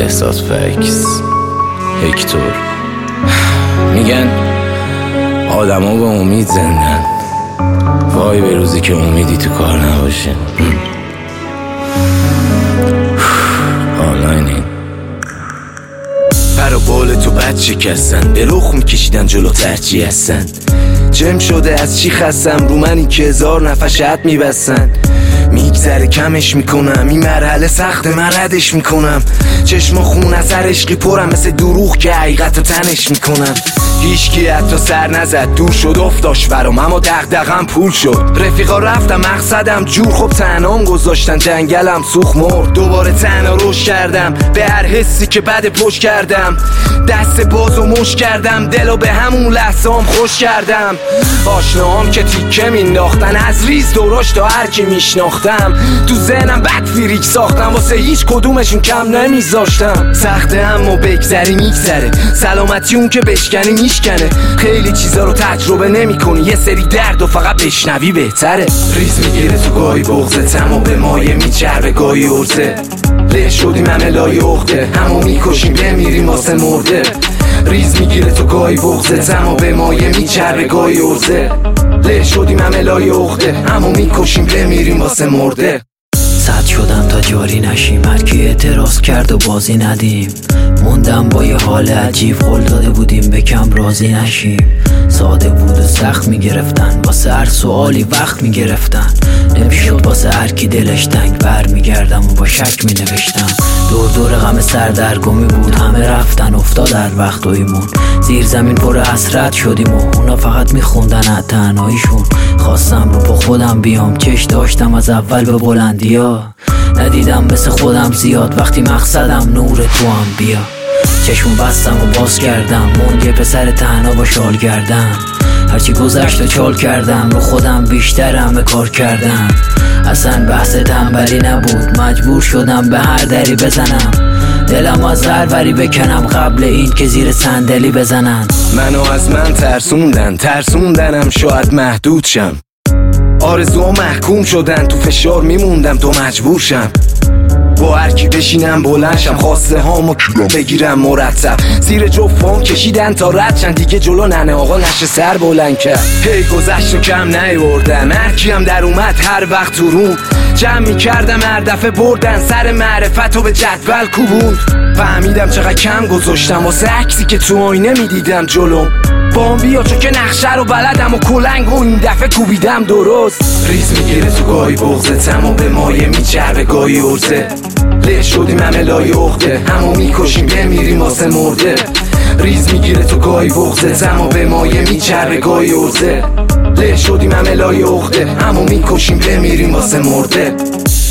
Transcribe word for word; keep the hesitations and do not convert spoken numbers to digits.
بهزاد فکس هکتور. میگن آدم ها به امید زندن، وای به روزی که امیدی تو کار نباشه. آنلاینین پر و بال تو بد شکستن، به رخ میکشیدن جلو ترچی هستن. جم شده از چی خستم، رو منی که هزار نفش حد میبستن. میگذره کمش میکنم، این مرحله سخت من ردش میکنم. چشم خون از هر عشقی پرم، مثل دروغ که حقیقت رو تنش میکنم. هیچکی حتی سر نزد، دور شد افتاش برام، اما دغدغم پول شد. رفیقا رفتم مقصدم جور، خب تنهام گذاشتن جنگلم سوخ مرد. دوباره تنها روش کردم به هر حسی که بد پشت کردم. دست بازو مش کردم، دلو به همون لحظه هم خوش کردم. آشناهام که تیکه مینداختن، از ریز دوراش تا هر کی میشناختم. تو ذهنم بد فریک ساختم، واسه هیچ کدومشون کم نمیذاشتم. سخته اما بگذری میگذره، سلامتی اون که بشکنی میشکنه. خیلی چیزا رو تجربه نمی کنی، یه سری درد و فقط بشنوی بهتره. ریز میگیره تو گاهی بغزتم و به مایه میچربه گاهی ارزه. له شدیم همه لای اخته، همو میکشیم بمیریم واسه مرده. ریز میگیره تو گاهی بغزتم و به مایه میچربه گاهی ارزه. له شدیم همه لای اخته، همو میکشیم بمیریم واسه مرده. صد شدم تا جاری نشیم، هر کی اعتراض کرد و بازی ندیم. موندم با یه حال عجیب، قول داده بودیم به کم راضی نشیم. ساده بود و سخت میگرفتن، واسه هر سوالی وقت میگرفتن. نمیشد واسه هر کی دلش تنگ، بر میگردم و با شک مینوشتم. دور دور غم سردرگمی بود، همه رفتن افتاد در وقتایمون. زیر زمین پر حسرت شدیم و اونا فقط میخوندن از تنهاییشون. خواستم رو با خودم بیام، چش داشتم از اول به بلندیا. ندیدم مثل خودم زیاد، وقتی مقصدم نور تو هم بیا. چشم بستم و باز کردم، موند یه پسر تنها با شال گردم. هرچی گذشت و چال کردم، رو خودم بیشتر همه کار کردم. اصلا بحث تنبلی نبود، مجبور شدم به هر دری بزنم. دلم از هر وری بکنم قبل این که زیر صندلی بزنن. منو از من ترسوندن، ترسوندنم شاید محدود شم. آرزوها محکوم شدن، تو فشار میموندم تو مجبور شم. با هر کی بشینم بلندشم، خواسته هامو بگیرم مرتب. زیر جفام کشیدن تا ردشن، دیگه جلو ننه آقا نشه سر بلند کرد. هی گذشت و کم نیوردم، هر کیم در اومد هر وقت تو روم. جمع میکردم هر دفعه بردن، سر معرفت و به جدول کوبوند. فهمیدم چقدر کم گذاشتم واسه عکسی که تو آینه میدیدم جلوم. بام بیا چون که نقشه رو بلدم و کلنگ و این دفعه کوبیدم درست. ریز میگیره تو گاهی بغزتم و به مایه میچربه گاهی ارزه. له شدیم همه لای اخته، همو میکشیم بمیریم واسه مرده. ریز میگیره تو گاهی بغزتم و به مایه میچربه گاهی ارزه. له شدیم همه لای اخته، همو میکشیم بمیریم واسه مرده.